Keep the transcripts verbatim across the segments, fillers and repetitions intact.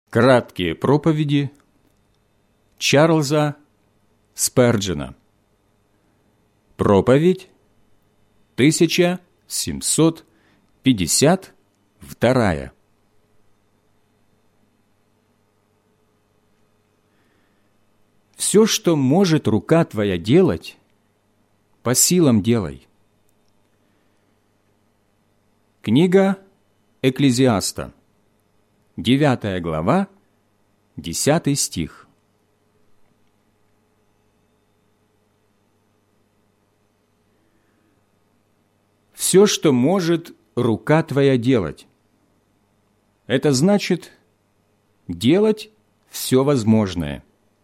Краткие проповеди Чарльза Сперджена. Проповедь тысяча семьсот пятьдесят вторая. Все, что может рука твоя делать, по силам делай. Книга Экклезиаста, девятая глава, десятый стих. Все, что может рука твоя делать, это значит делать все возможное.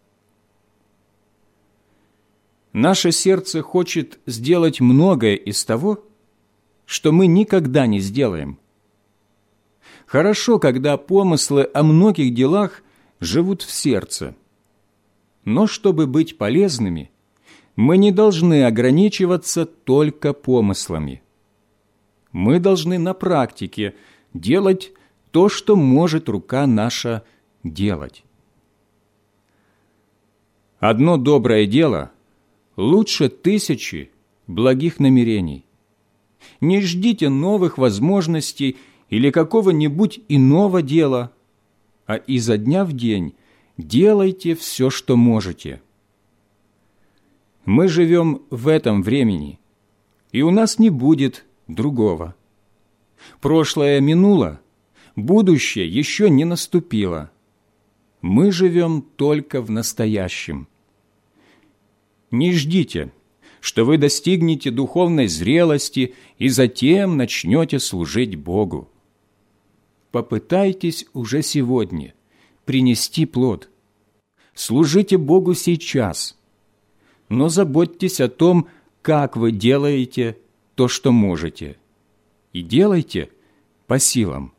Наше сердце хочет сделать многое из того, что мы никогда не сделаем. Хорошо, когда помыслы о многих делах живут в сердце. Но чтобы быть полезными, мы не должны ограничиваться только помыслами. Мы должны на практике делать то, что может рука наша делать. Одно доброе дело лучше тысячи благих намерений. Не ждите новых возможностей или какого-нибудь иного дела, а изо дня в день делайте все, что можете. Мы живем в этом времени, и у нас не будет другого. Прошлое минуло, будущее еще не наступило. Мы живем только в настоящем. Не ждите, что вы достигнете духовной зрелости и затем начнете служить Богу. Попытайтесь уже сегодня принести плод. Служите Богу сейчас, но заботьтесь о том, как вы делаете то, что можете, и делайте по силам.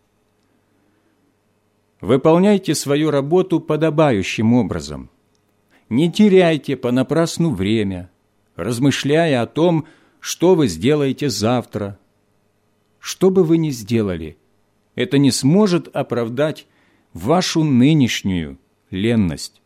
Выполняйте свою работу подобающим образом. Не теряйте понапрасну время, размышляя о том, что вы сделаете завтра. Что бы вы ни сделали, это не сможет оправдать вашу нынешнюю ленность.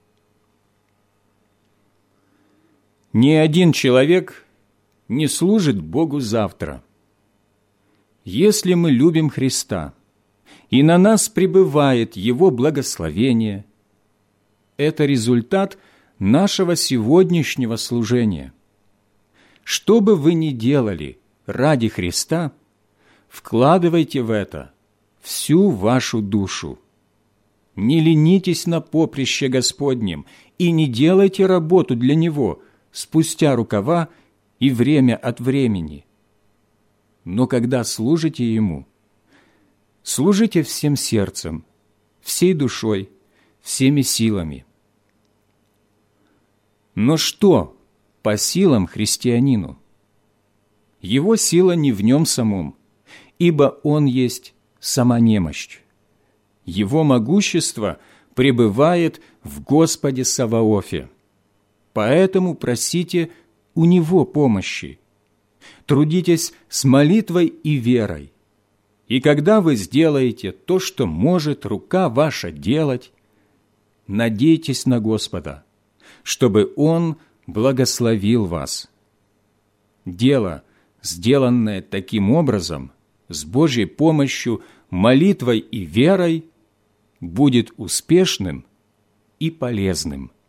Ни один человек не служит Богу завтра. Если мы любим Христа, и на нас пребывает Его благословение, это результат нашего сегодняшнего служения. Что бы вы ни делали ради Христа, вкладывайте в это всю вашу душу. Не ленитесь на поприще Господнем и не делайте работу для Него спустя рукава и время от времени. Но когда служите Ему, служите всем сердцем, всей душой, всеми силами. Но что по силам христианину? Его сила не в нем самом, ибо он есть сама немощь. Его могущество пребывает в Господе Саваофе. Поэтому просите у Него помощи. Трудитесь с молитвой и верой. И когда вы сделаете то, что может рука ваша делать, надейтесь на Господа, чтобы Он благословил вас. Дело, сделанное таким образом, с Божьей помощью, молитвой и верой, будет успешным и полезным.